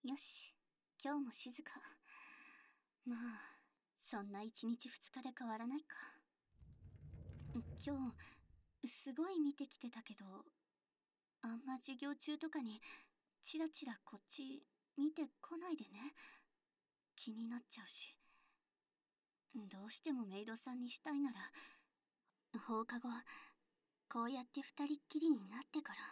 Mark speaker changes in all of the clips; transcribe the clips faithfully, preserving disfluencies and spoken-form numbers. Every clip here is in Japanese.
Speaker 1: よし、今日も静か。まあ、そんないちにちふつかで変わらないか。今日、すごい見てきてたけど、あんま授業中とかに、チラチラこっち見てこないでね。気になっちゃうし。どうしてもメイドさんにしたいなら、放課後、こうやって二人っきりになってから。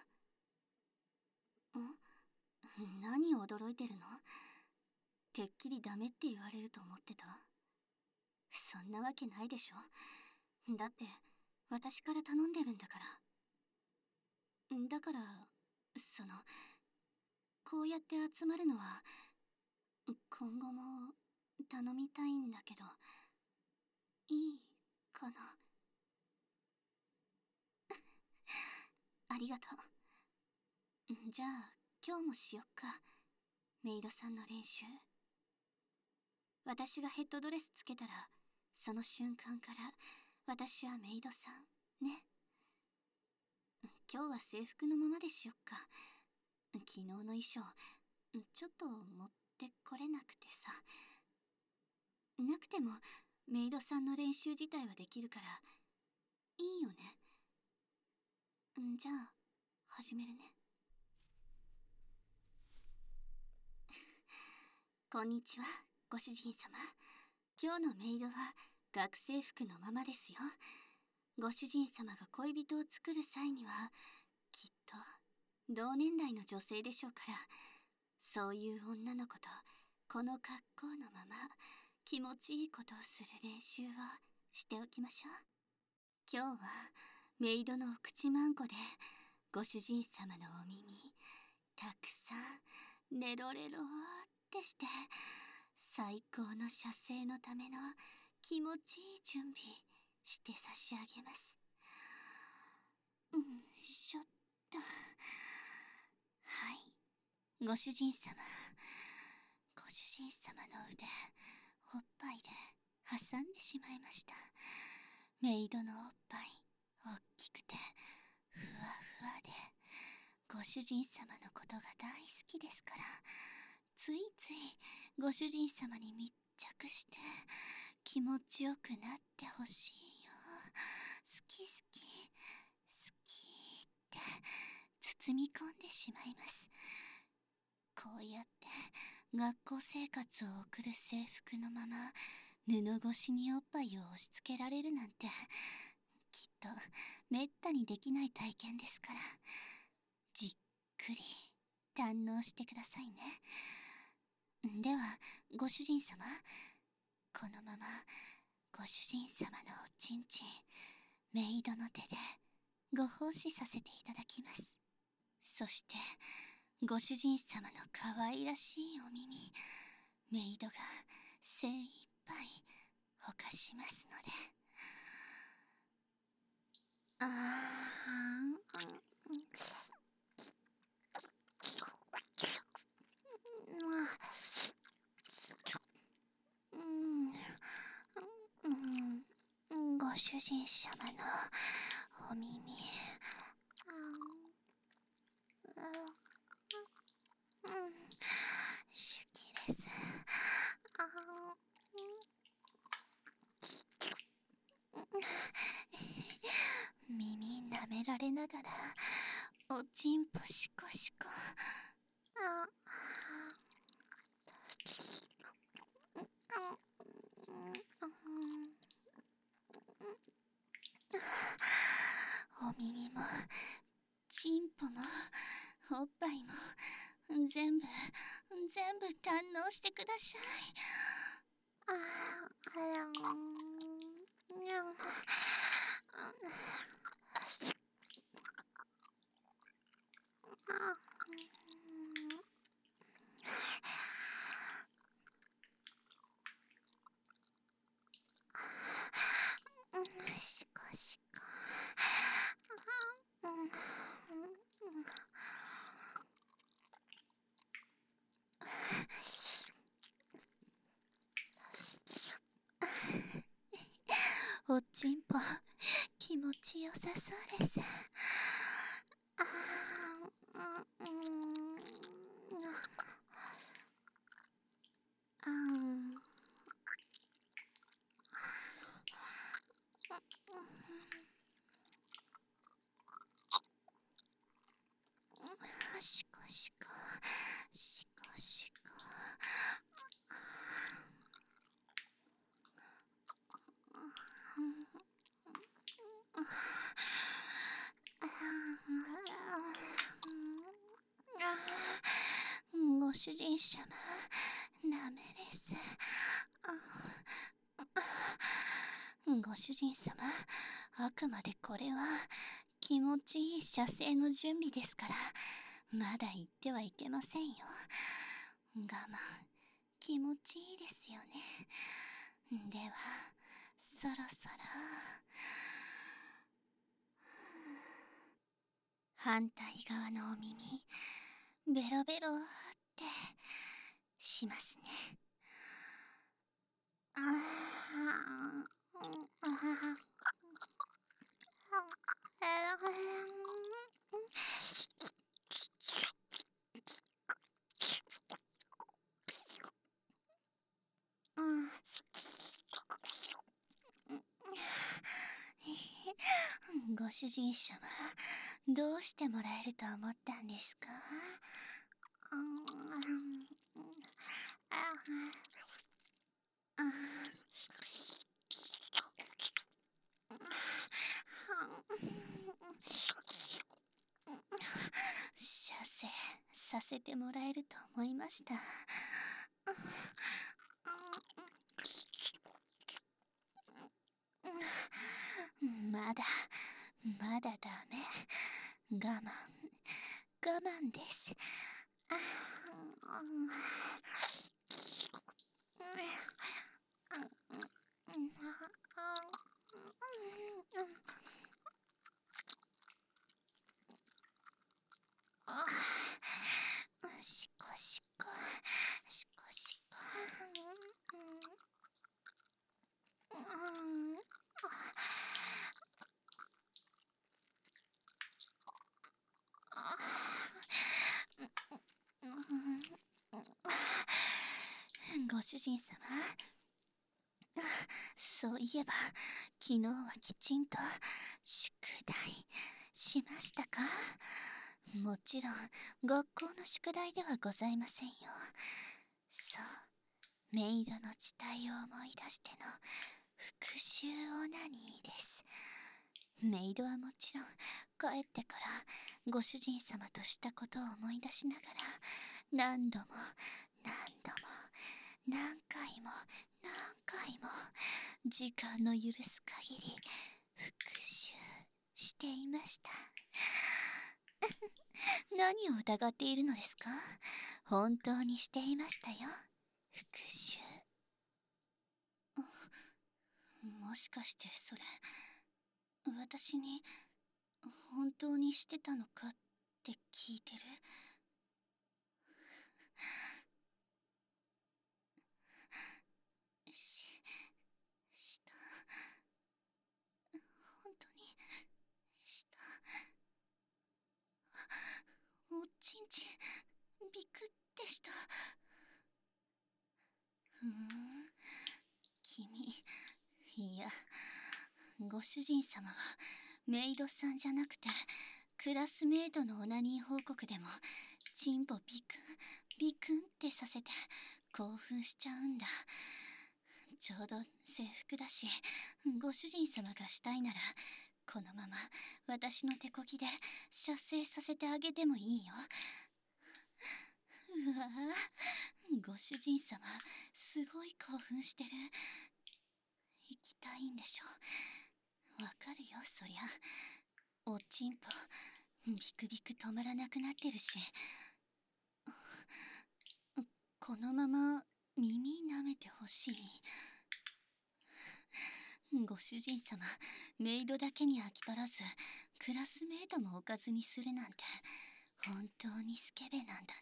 Speaker 1: ん？何驚いてるの？てっきりダメって言われると思ってた。そんなわけないでしょ。だって、私から頼んでるんだから。だから、その、こうやって集まるのは、今後も頼みたいんだけど、いいかな。ありがとう。じゃあ、今日もしよっか。メイドさんの練習。私がヘッドドレスつけたら、その瞬間から私はメイドさんね。今日は制服のままでしよっか。昨日の衣装ちょっと持ってこれなくてさ。なくてもメイドさんの練習自体はできるからいいよね。じゃあ始めるね。こんにちは、ご主人様。今日のメイドは学生服のままですよ。ご主人様が恋人を作る際にはきっと同年代の女性でしょうから、そういう女の子とこの格好のまま気持ちいいことをする練習をしておきましょう。今日はメイドのお口まんこでご主人様のお耳たくさんネロレロってして、最高の射精のための気持ちいい準備して差し上げます。うんしょっと。はい、ご主人様。ご主人様の腕おっぱいで挟んでしまいました。メイドのおっぱいおっきくてふわふわで、ご主人様のことが大好きですから、ついついご主人様に密着して気持ちよくなってほしいよ、好き好き好きって包み込んでしまいます。こうやって学校生活を送る制服のまま布越しにおっぱいを押し付けられるなんて、きっとめったにできない体験ですから、じっくり堪能してくださいね。ではご主人様、このままご主人様のおちんちんメイドの手でご奉仕させていただきます。そしてご主人様の可愛らしいお耳、メイドが精一杯ほかしますので。あーん、うん、ご主人様のお耳、手記です。耳舐められながらおちんぽシコシコ。あお耳もチンポもおっぱいも全部全部堪能してください。ああやんにゃん。シコシコ。おちんぽ気持ちよさそうです。あー、うん、 しこしこしこ。ご主人様、ダメです。ご主人様、あくまでこれは気持ちいい射精の準備ですから、まだ言ってはいけませんよ。我慢、気持ちいいですよね。では、そろそろ反対側のお耳、ベロベロってしますね。あご主人様、どうしてもらえると思ったんですか？射精させてもらえると思いました。まだまだダメ。我慢我慢です。しこしこしこしこ。ご主人様、そういえば昨日はきちんと宿題しましたか？もちろん学校の宿題ではございませんよ。そう、メイドの字体を思い出しての復讐オナニーです。メイドはもちろん帰ってからご主人様としたことを思い出しながら、何度も何度も何回も何回も時間の許す限り復讐していました。何を疑っているのですか？本当にしていましたよ、復讐。もしかしてそれ、私に本当にしてたのかって聞いてる？し、した。本当にした。おちんちんびくってした。ふーん、君、いや、ご主人様はメイドさんじゃなくてクラスメイトのオナニー報告でもチンポビクンビクンってさせて興奮しちゃうんだ。ちょうど制服だし、ご主人様がしたいならこのまま私の手こぎで射精させてあげてもいいよ。うわぁ、ご主人様すごい興奮してる。行きたいんでしょ。わかるよ、そりゃ。おちんぽビクビク止まらなくなってるし、このまま耳舐めてほしい。ご主人様、メイドだけに飽き足らずクラスメイトもおかずにするなんて本当にスケベなんだね。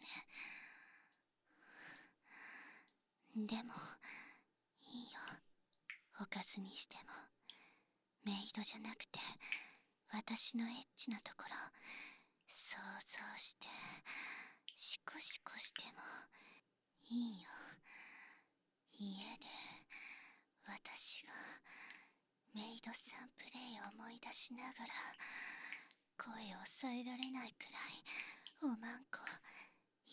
Speaker 1: でもいいよ、おかずにしても。メイドじゃなくて私のエッチなところ想像してシコシコしてもいいよ。家で私がメイドさんプレイを思い出しながら声を抑えられないくらいおまんこ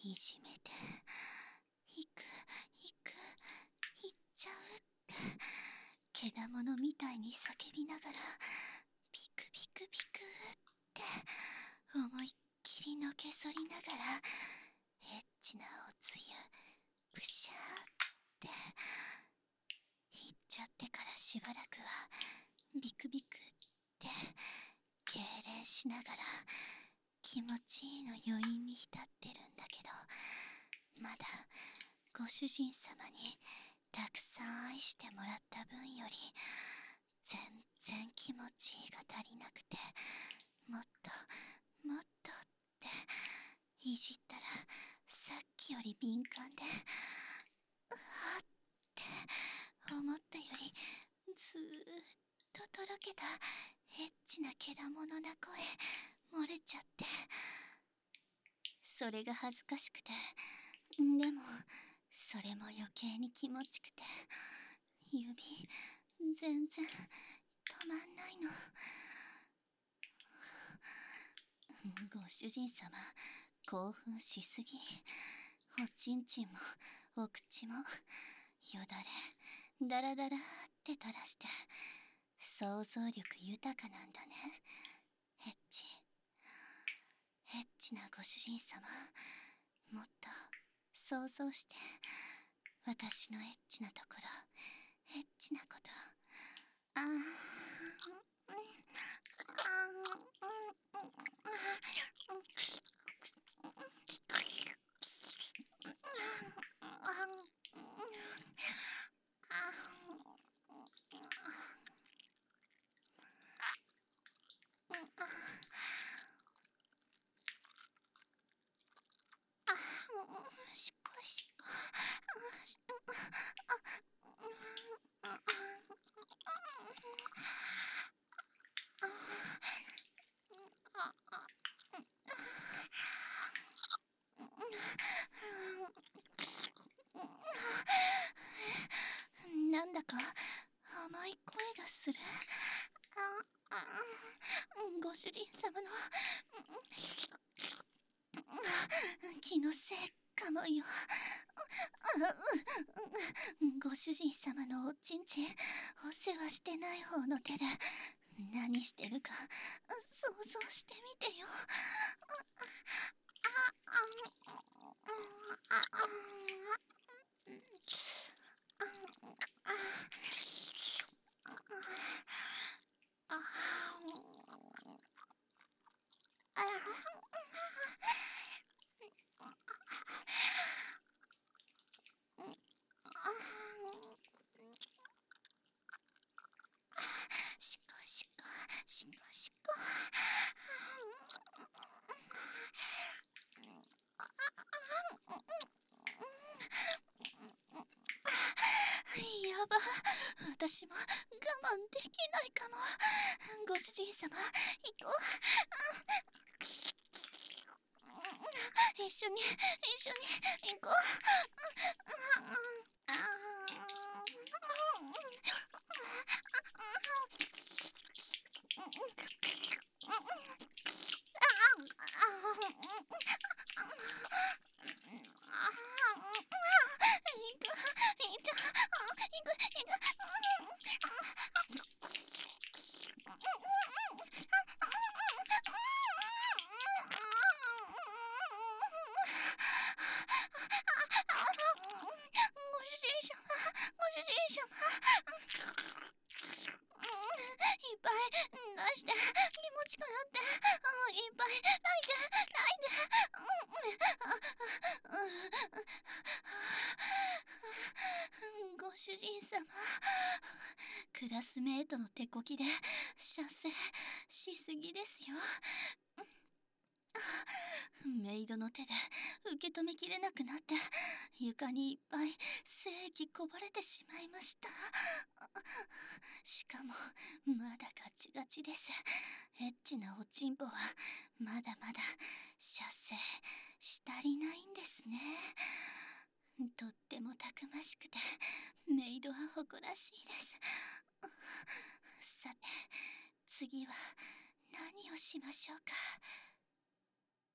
Speaker 1: いじめて、行く行く行っちゃうってけだものみたいに叫びながらピクピクピクって思いっきりのけぞりながらエッチなおつゆプシャーって行っちゃってからしばらくはビクビクって痙攣しながら気持ちいいの余韻に浸ってるんだけど、まだご主人様にたくさん愛してもらった分より全然気持ちいいが足りなくて、もっともっとっていじったらさっきより敏感で、うわって思ったよりずーっととろけたエッチなけだものな声漏れちゃって、それが恥ずかしくて、でもそれも余計に気持ちくて、指全然止まんないの。ご主人様興奮しすぎ、おちんちんもお口もよだれダラダラって垂らして想像力豊かなんだね。エッチエッチなご主人様、もっと想像して、私のエッチなところ、エッチなこと。あーしっこしっこ。なんだか甘い声がする。ご主人様の気のせいかもよ。ご主人様のおちんちんお世話してない方の手で何してるか想像してみてよ。しこしこしこしこ。やば、私も我慢できないかも。ご主人様、行こう。一緒に一緒に行こう。ご主人様、クラスメートの手こきで射精しすぎですよ。メイドの手で受け止めきれなくなって床にいっぱい精液こぼれてしまいました。しかもまだガチガチです。エッチなおちんぽはまだまだ射精し足りないんですね。とってもたくましくてメイドは誇らしいです。さて次は何をしましょうか。